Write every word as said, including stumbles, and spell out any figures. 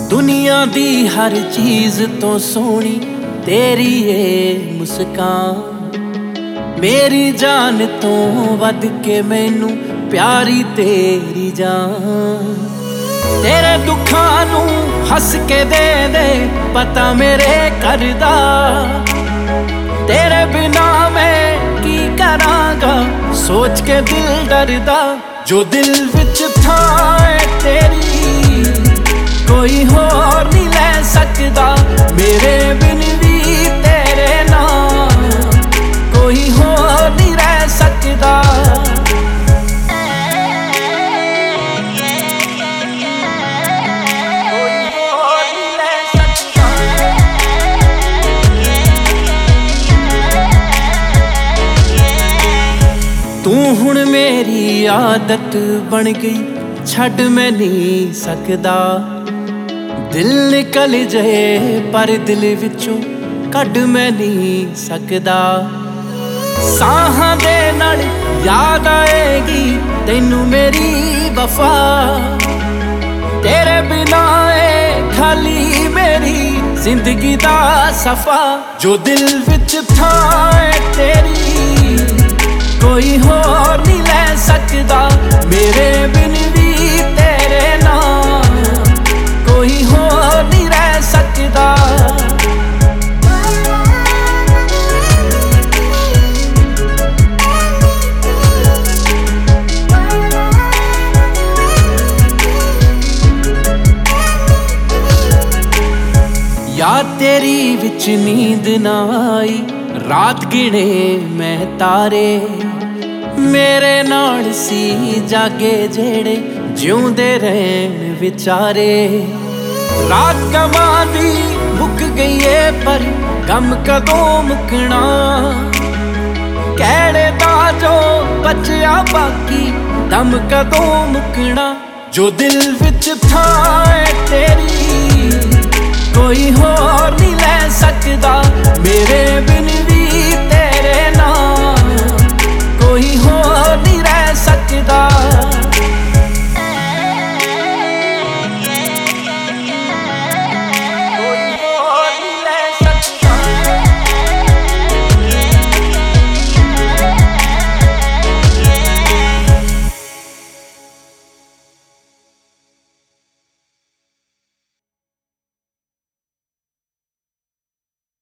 दुनिया दी हर चीज तो सोनी तेरी ये मुस्कान, मेरी जान तो वध के मैनू प्यारी तेरी जान। तेरे दुखां नू हस के दे दे पता मेरे करदा, तेरे बिना मैं की करांगा सोच के दिल डरदा। जो दिल विच था तेरी कोई होर नहीं ले सकदा, मेरे बिन भी तेरे नाम कोई होर नहीं रह सकदा। तू हुण मेरी आदत बन गई छड़ मैं नहीं सकदा। दिल निकल जाए पर दिल विचों कढ मैं नहीं सकदा। साहां दे नाल याद आएगी तैनू मेरी वफा, तेरे बिना ए खाली मेरी जिंदगी दा सफा। जो दिल विच था तेरी कोई होर नहीं ले सकदा, मेरे बिन भी तेरे नाम कोई होर नहीं रह सकदा। याद तेरी विच नींद ना आई, रात गिने मैं तारे मेरे नाल सी जागे जेड़े जिउंदे रहन विचारे। रात गवां दी मुक गई है पर गम कदों मुकना, कहड़े दा जो बचया बाकी दम कदों मुकना। जो दिल विच था ते